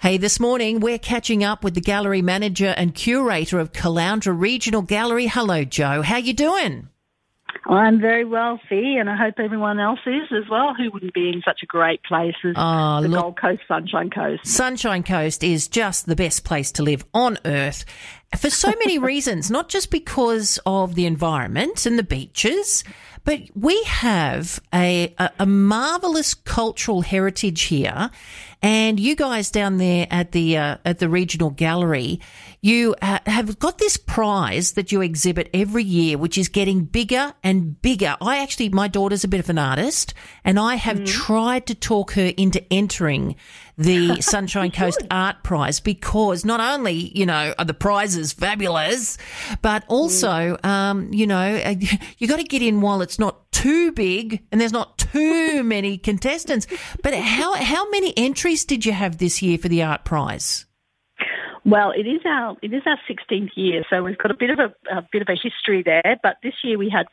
Hey, this morning we're catching up with the gallery manager and curator of Caloundra Regional Gallery. Hello, Joe. How you doing? I'm very well, Fee, and I hope everyone else is as well, who wouldn't be in such a great place as Gold Coast, Sunshine Coast. Sunshine Coast is just the best place to live on earth for so many reasons, not just because of the environment and the beaches, but we have a marvellous cultural heritage here. And you guys down there at the regional gallery, you have got this prize that you exhibit every year, which is getting bigger and bigger. My daughter's a bit of an artist, and I have tried to talk her into entering the Sunshine Coast Art Prize because not only, are the prizes fabulous, but also, you got to get in while it's not too big and there's not too many contestants. But how many entries did you have this year for the Art Prize? Well, it is our 16th year, so we've got a bit of a history there. But this year we had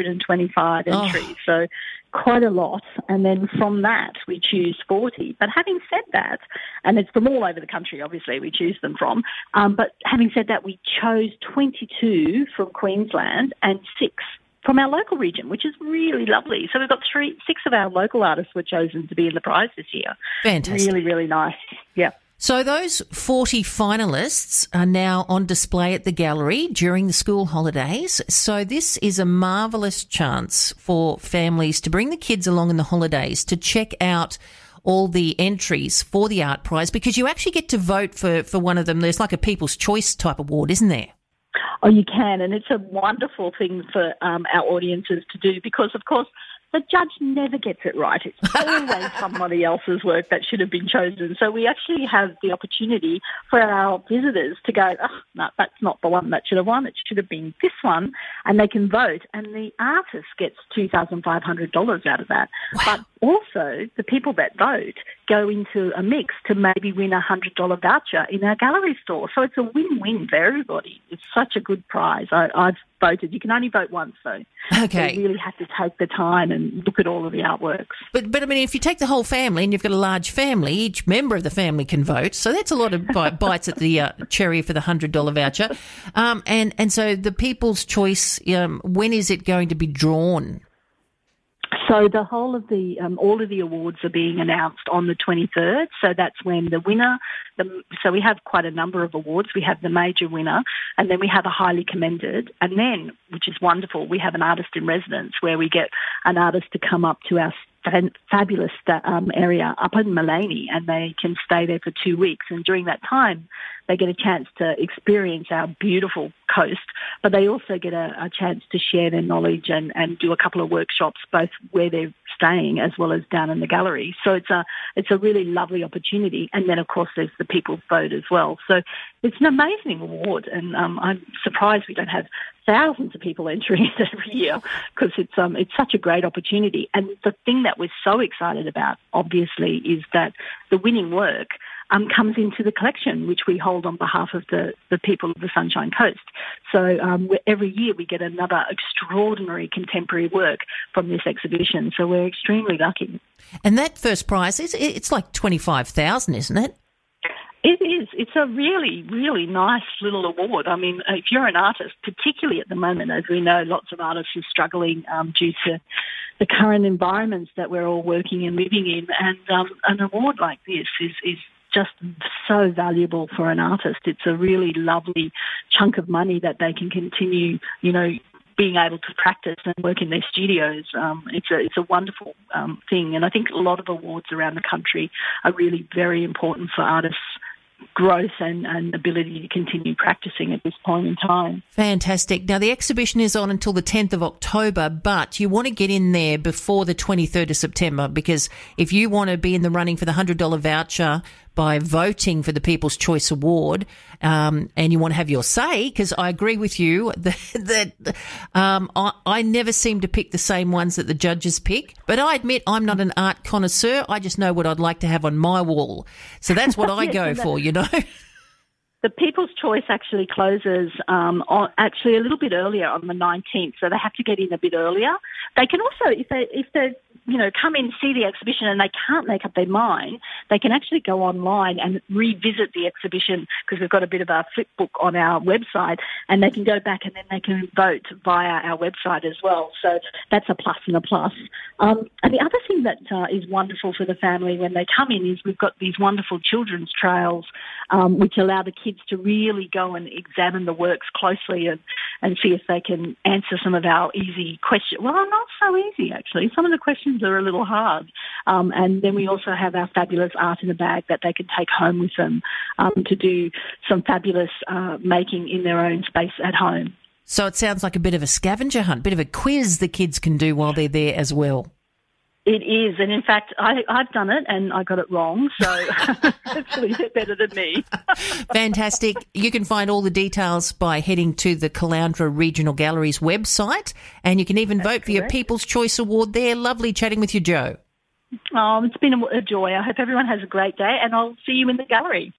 425 entries, so quite a lot. And then from that we choose 40. But having said that, and it's from all over the country, obviously we choose them from. But having said that, we chose 22 from Queensland and 6 from our local region, which is really lovely. So we've got 6 of our local artists were chosen to be in the prize this year. Fantastic. Really, really nice. Yeah. So those 40 finalists are now on display at the gallery during the school holidays. So this is a marvellous chance for families to bring the kids along in the holidays to check out all the entries for the Art Prize, because you actually get to vote for one of them. There's like a People's Choice type award, isn't there? Oh, you can, and it's a wonderful thing for our audiences to do because, of course, the judge never gets it right. It's always somebody else's work that should have been chosen. So we actually have the opportunity for our visitors to go, no, that's not the one that should have won. It should have been this one. And they can vote. And the artist gets $2,500 out of that. Wow. But also the people that vote go into a mix to maybe win a $100 voucher in our gallery store. So it's a win-win for everybody. It's such a good prize. I've voted. You can only vote once, though. Okay. So you really have to take the time and look at all of the artworks. But I mean, if you take the whole family and you've got a large family, each member of the family can vote. So that's a lot of bites at the cherry for the $100 voucher. And so the People's Choice, when is it going to be drawn? So the whole of the all of the awards are being announced on the 23rd. So that's when the winner. So we have quite a number of awards. We have the major winner, and then we have a highly commended, and then, which is wonderful, we have an artist in residence where we get an artist to come up to our fabulous area up in Maleny, and they can stay there for 2 weeks. And during that time, they get a chance to experience our beautiful coast, but they also get a chance to share their knowledge and do a couple of workshops, both where they're staying as well as down in the gallery. So it's a really lovely opportunity. And then, of course, there's the People's Vote as well. So it's an amazing award, and I'm surprised we don't have thousands of people entering it every year because it's such a great opportunity. And the thing that we're so excited about, obviously, is that the winning work comes into the collection, which we hold on behalf of the people of the Sunshine Coast. So every year we get another extraordinary contemporary work from this exhibition. So we're extremely lucky. And that first prize, it's like $25,000, isn't it? It is. It's a really, really nice little award. I mean, if you're an artist, particularly at the moment, as we know, lots of artists are struggling due to the current environments that we're all working and living in. And an award like this is just so valuable for an artist. It's a really lovely chunk of money that they can continue, being able to practice and work in their studios. It's a wonderful thing. And I think a lot of awards around the country are really very important for artists' growth and ability to continue practicing at this point in time. Fantastic. Now, the exhibition is on until the 10th of October, but you want to get in there before the 23rd of September, because if you want to be in the running for the $100 voucher by voting for the People's Choice Award, and you want to have your say, because I agree with you that I never seem to pick the same ones that the judges pick. But I admit I'm not an art connoisseur. I just know what I'd like to have on my wall. So that's what I go for, The People's Choice actually closes actually a little bit earlier on the 19th, so they have to get in a bit earlier. They can also, if they're come in, see the exhibition and they can't make up their mind, they can actually go online and revisit the exhibition, because we've got a bit of a flip book on our website, and they can go back and then they can vote via our website as well. So that's a plus and a plus. And the other thing that is wonderful for the family when they come in is we've got these wonderful children's trails which allow the kids to really go and examine the works closely and see if they can answer some of our easy questions. Well, not so easy, actually. Some of the questions are a little hard. And then we also have our fabulous art in a bag that they can take home with them to do some fabulous making in their own space at home. So it sounds like a bit of a scavenger hunt, bit of a quiz the kids can do while they're there as well. It is, and in fact, I've done it and I got it wrong, so hopefully they're better than me. Fantastic. You can find all the details by heading to the Caloundra Regional Gallery's website, and you can even vote for your People's Choice Award there. Lovely chatting with you, Jo. Oh, it's been a joy. I hope everyone has a great day, and I'll see you in the gallery.